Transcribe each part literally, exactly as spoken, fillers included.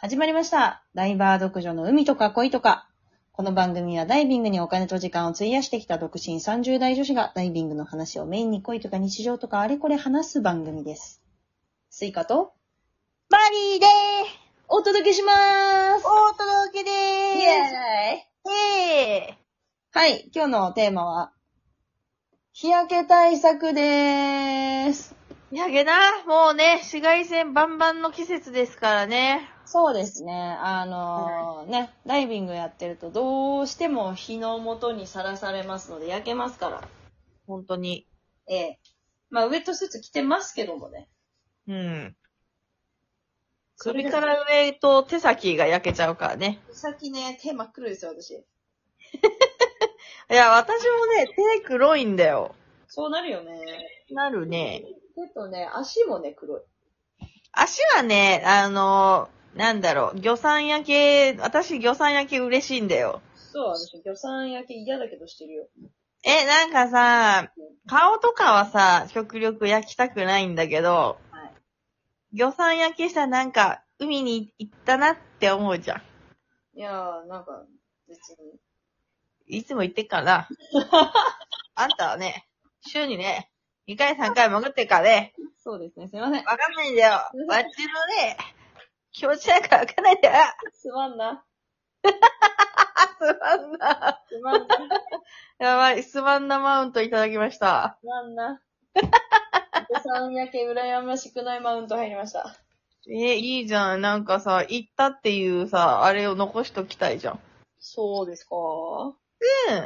始まりました。ダイバー独女の海とか恋とか。この番組はダイビングにお金と時間を費やしてきた独身さんじゅう代女子がダイビングの話をメインに恋とか日常とかあれこれ話す番組です。スイカとマリーでーお届けしまーす。 お届けでーす。 イエーイ。 イェーイ。 はい、今日のテーマは日焼け対策でーす。 日焼けな、もうね、紫外線バンバンの季節ですからね。 そうですね。あのー、ね、ダイビングやってるとどうしても日の元にさらされますので焼けますから。 本当に。 ええ。まあウェットスーツ着てますけどもね。 うん。首から上と手先が焼けちゃうからね。 手先ね、手真っ黒ですよ、私。 いや、私もね、手黒いんだよ。 そうなるよね。 なるね。 手とね、足もね、黒い。 足はね、あの、なんだろう、魚山焼け、私魚山焼け嬉しいんだよ。 そう、私、魚山焼け嫌だけどしてるよ。 え、なんかさ、顔とかはさ、極力焼きたくないんだけど、 はい。 魚山焼けしたらなんか、海に行ったなって思うじゃん。 いやー、なんか、別に。 いつも言ってっからな。あんたはね、週にね、にかいさんかい潜ってっからね、 そうですね、すいません。 わかんないんだよ。わっちのね、気持ちなんかわかんないんだよ。 すまんな。 あ、すまんな。 すまんな。 やばい、すまんなマウントいただきました。 すまんな。魚山焼け羨ましくないマウント入りました。 え、いいじゃん。なんかさ、行ったっていうさ、あれを残しときたいじゃん。 そうですか？ うん。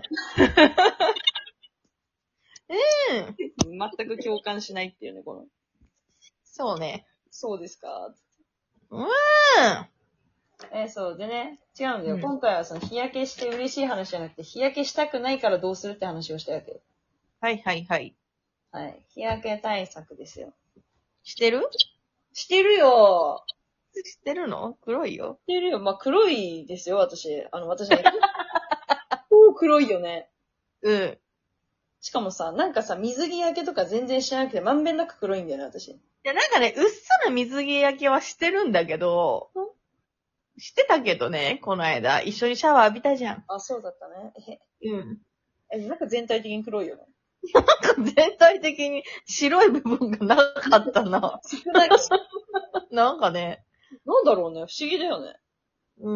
うん。 全く共感しないっていうね、この。 そうね。 そうですか？ うーん。 えーそうでね、違うんだよ、 うん今回はその日焼けして嬉しい話じゃなくて、日焼けしたくないからどうするって話をしたわけよ。 はいはいはい。 はい。日焼け対策ですよ。 してるしてるよ。 してるの黒いよ。 してるよ。まあ、黒いですよ、私。あの、私ね。結構黒いよね。 うん。 しかもさ、なんかさ、水着焼けとか全然しなくて、まんべんなく黒いんだよね、私。 いや、なんかね、うっすら水着焼けはしてるんだけど、してたけどね、この間。一緒にシャワー浴びたじゃん。 あ、そうだったね。 うん。 え、え、なんか全体的に黒いよね。 なんか全体的に白い部分がなかったな。 少ない。 なんかね。 なんだろうね。不思議だよね。 うん。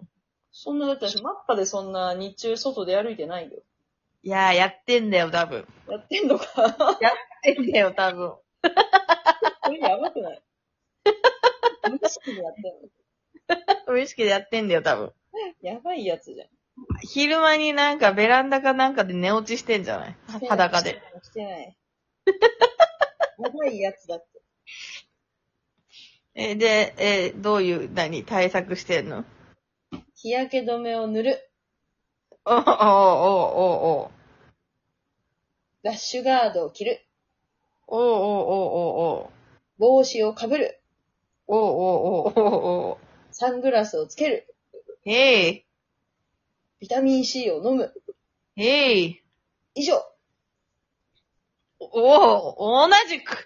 そんな、だってマッパでそんな日中外で歩いてないよ。 いやー、やってんだよ、多分。 やってんのか。 やってんだよ、多分。 これやばくない？無意識でやってんの？ 無意識でやってんだよ、多分。 やばいやつじゃん。 昼間になんかベランダかなんかで寝落ちしてんじゃない？裸で。 してない。やばいやつだって。 え、で、え、どういう、何、対策してんの？ 日焼け止めを塗る。 おおおおおおラッシュガードを着る。 おおおおお帽子をかぶる。 おおおおおおサングラスをつける。 へい。 ビタミン C を飲む。 へい。 以上。 おお、同じく。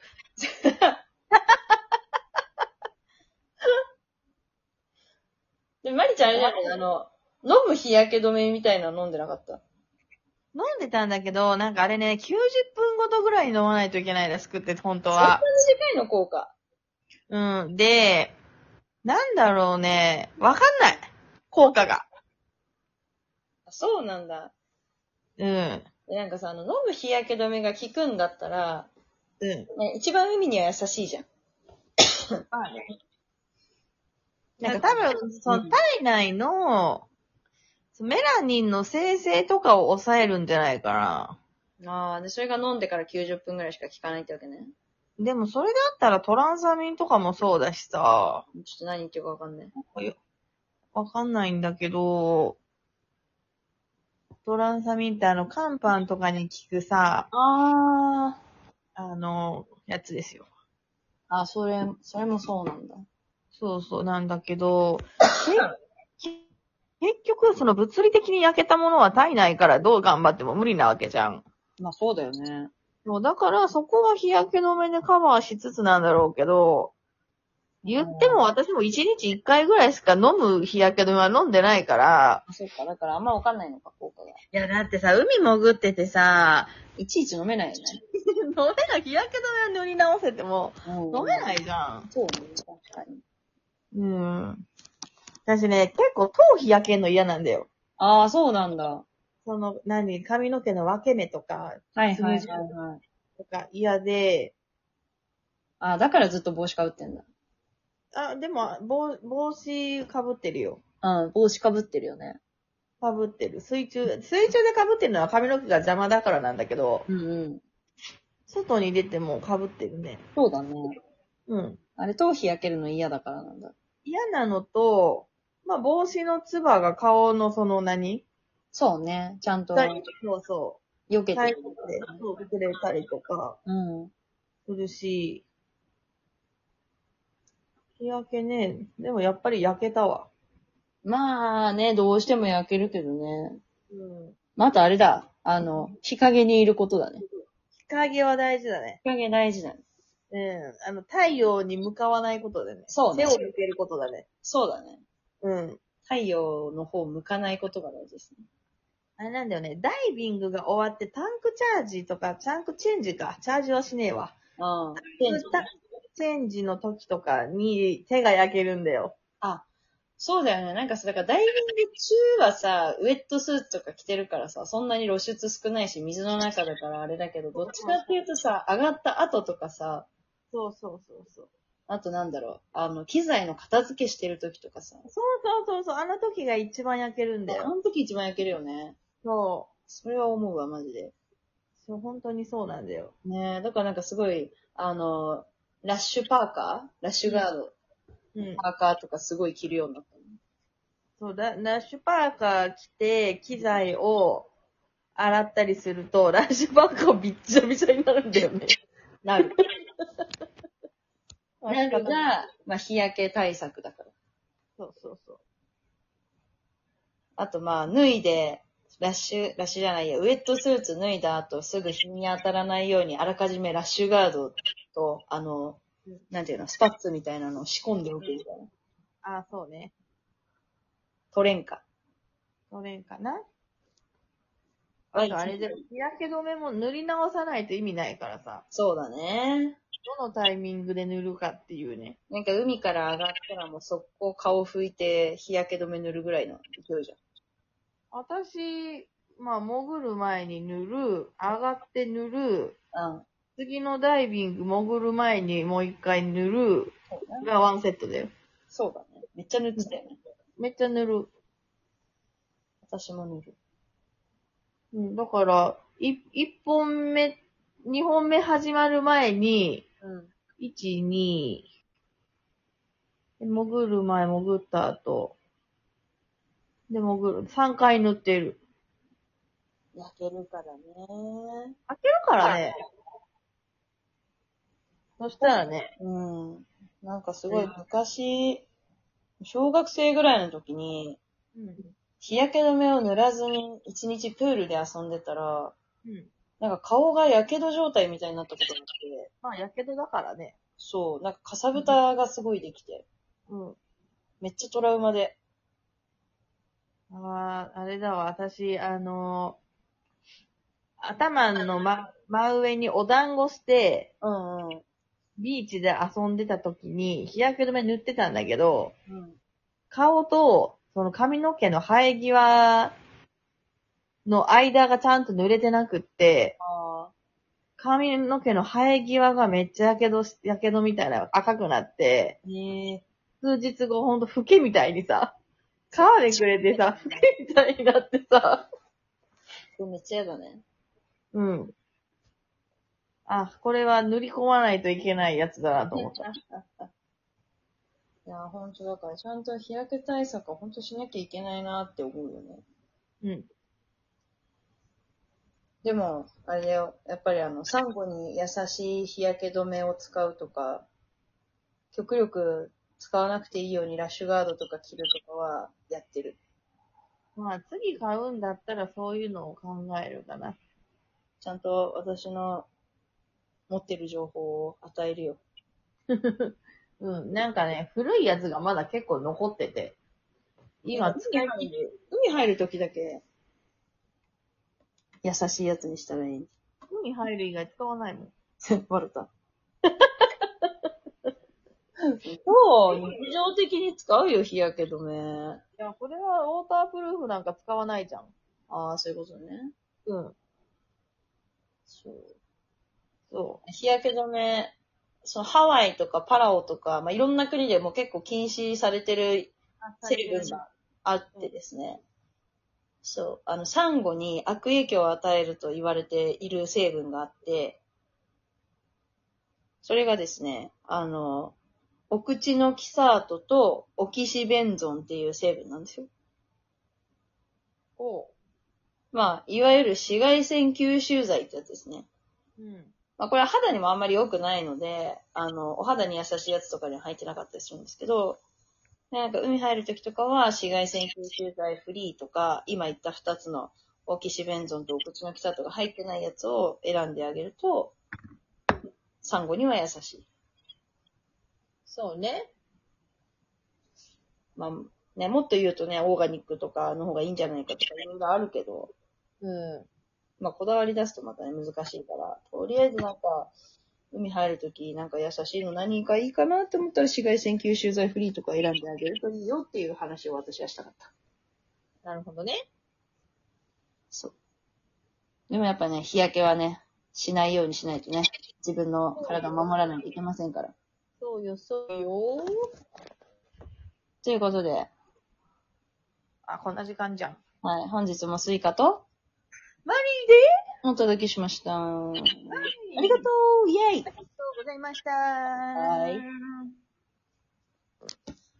で、マリちゃんあれじゃないあの、飲む日焼け止めみたいなの飲んでなかった？ 飲んでたんだけど、なんかあれね、きゅうじゅっぷんごとぐらいに飲まないといけないらしくって、本当そんなには。 短いの効果。 うん。で、なんだろうね、わかんない。効果が。 そうなんだ。 うん。 でなんかさ、あの、飲む日焼け止めが効くんだったら、 うん。 ね、一番海には優しいじゃん。 まあね。なんか多分、その体内の、メラニンの生成とかを抑えるんじゃないかああ、で、それが飲んでからきゅうじゅっぷんぐらいしか効かないってわけね。 な。でもそれだったらトランサミンとかもそうだしさ、 ちょっと何言ってるかわかんない。 わかんないんだけど、トランサミンってあの、肝パンとかに効くさ、 ああの、やつですよ。 あ。あ、それ、それもそうなんだ。 そうそうなんだけど、け結局その物理的に焼けたものは体内からどう頑張っても無理なわけじゃん。 まあそうだよね。 そうだからそこは日焼け止めでカバーしつつなんだろうけど、 言っても私もいちにちいっかいぐらいしか飲む日焼け止めは飲んでないから。 あ、そっか。だからあんまわかんないのか、効果が。いや、だってさ、海潜っててさ、 いちいち飲めないよね。 飲めない、日焼け止めを塗り直せても、飲めないじゃん。 そうね、確かに。 うん。私ね、結構頭皮焼けんの嫌なんだよ。 ああ、そうなんだ。 その、何、髪の毛の分け目とか、 はいはいはいはい。 とか嫌で、 ああ、だからずっと帽子かぶってんだ。 あ、でも、帽、帽子かぶってるよ。 うん、帽子かぶってるよね。 かぶってる。水中、水中でかぶってるのは髪の毛が邪魔だからなんだけど、 うんうん。 外に出てもかぶってるね。 そうだね。 うん。 あれ、頭皮焼けるの嫌だからなんだ。 嫌なのと、まあ、帽子のつばが顔のその何そうね。ちゃんと、 そうそ避けう。入てって、そう、くれたりとかうん。 するし、日焼けね、でもやっぱり焼けたわ。 まあね、どうしても焼けるけどね。 うん。 まあ、あとあれだ。あの、日陰にいることだね。 日陰は大事だね。 日陰大事だね。 うん。あの、太陽に向かわないことでね。 そうね手を向けることだね。 そうだね。 うん。 太陽の方向かないことが大事ですね。 あれなんだよね。ダイビングが終わってタンクチャージとか、タンクチェンジか。チャージはしねえわ。 うん。 チェンジチェンジの時とかに手が焼けるんだよ。 あ、そうだよね。なんかさ、だからダイビング中はさ、ウェットスーツとか着てるからさ、そんなに露出少ないし、水の中だからあれだけど、どっちかっていうとさ、上がった後とかさ、 そうそうそうそう。 あとなんだろう、あの、機材の片付けしてる時とかさ、 そうそうそうそう。あの時が一番焼けるんだあよ。 の時一番焼けるよね。 そそれは思うわ、マジで。 う。そう、本当にそうなんだよ。 ねえ、だからなんかすごい、あの、ラッシュパーカーラッシュガード、 うん。 パーカーとかすごい着るようになったね。 そうだ、ラッシュパーカー着て、機材を洗ったりすると、ラッシュパーカーびっちゃびちゃになるんだよね。 なる。なるが、まあ、日焼け対策だから。 そうそうそう。 あと、まあ、脱いで、ラッシュ、ラッシュじゃないや、ウェットスーツ脱いだ後、すぐ日に当たらないように、あらかじめラッシュガードと、あの、なんていうの、スパッツみたいなのを仕込んでおくみたいな。 ああ、そうね。 トレンカ。 それかな。あとあれで、日焼け止めも塗り直さないと意味ないからさ。 そうだね。 どのタイミングで塗るかっていうね。 なんか海から上がったらもう速攻顔拭いて日焼け止め塗るぐらいの勢いじ私、まあ、潜る前に塗る、上がって塗る、 ゃん。うん。 次のダイビング潜る前にもう一回塗るそうね。 がワンセットだよ。 そうだね。めっちゃ塗ってたよね。 めっちゃ塗る。 私も塗る。 うん、だから、い、一本目、二本目始まる前に、 うん。 一、二、潜る前、潜った後、で、潜る。三回塗ってる。 焼けるからね。 開けるからね。そしたらね。 うん。なんかすごい昔、小学生ぐらいの時に、 うん。 日焼け止めを塗らずに一日プールで遊んでたら、 うん。 なんか顔が火傷状態みたいになったことがあって、 まあ、やけどだからね。 そう、なんかかさぶたがすごいできて、 うん。 めっちゃトラウマで。 ああ、あれだわ。私、あのー頭のま、真上にお団子して、 うんうん。 ビーチで遊んでた時に、日焼け止め塗ってたんだけど、 うん。 顔と、その髪の毛の生え際の間がちゃんと濡れてなくって、 あ髪の毛の生え際がめっちゃやけどし、やけどみたいな赤くなって、 あ。へえ。 数日後ほんとフケみたいにさ、皮でくれてさ、フケみたいになってさ、 これめっちゃ嫌だね。 うん。あ、これは塗り込まないといけないやつだなと思った。 いや、ほんとだからちゃんと日焼け対策はほんとしなきゃいけないなって思うよね。 うん。 でも、あれだよ。やっぱりあの、サンゴに優しい日焼け止めを使うとか、極力使わなくていいようにラッシュガードとか着るとかはやってる。 まあ次買うんだったらそういうのを考えるかな。 ちゃんと私の持ってる情報を与えるよ。 うん。なんかね、古いやつがまだ結構残ってて。今使い切る。 海入るときだけ、優しいやつにしたらいい。 海入る以外使わないもん。 バレた。そう、日常的に使うよ、日焼け止め。 いや、これはウォータープルーフなんか使わないじゃん。 ああ、そういうことね。 うん。 そう。 そ日焼け止め、そのハワイとかパラオとか、まあ、いろんな国でも結構禁止されてるう。 成分があってですね。そう。あの、サンゴに悪影響を与えると言われている成分があって、それがですね、あの、オクチノキサートとオキシベンゾンっていう成分なんですよ。 おう。 まあ、いわゆる紫外線吸収剤ってやつですね。 うん。 まあ、これは肌にもあんまり良くないので、あの、お肌に優しいやつとかには入ってなかったりするんですけど、なんか海入るときとかは紫外線吸収剤フリーとか、今言った二つのオキシベンゾンとオクチノキサートが入ってないやつを選んであげると、サンゴには優しい。 そうね。 まあ、ね、もっと言うとね、オーガニックとかの方がいいんじゃないかとかいろいろあるけど、 うん。 まあ、こだわり出すとまたね、難しいから、とりあえずなんか、海入るとき、なんか優しいの何かいいかなって思ったら紫外線吸収剤フリーとか選んであげるといいよっていう話を私はしたかった。 なるほどね。 そう。でもやっぱね、日焼けはね、しないようにしないとね、自分の体を守らないといけませんから。 そうよ、そうよ。 ということで、 あ、こんな時間じゃん。 はい、本日もスイカとマリーでお届けしました。あありがとうイェイありがとうございました。 はい。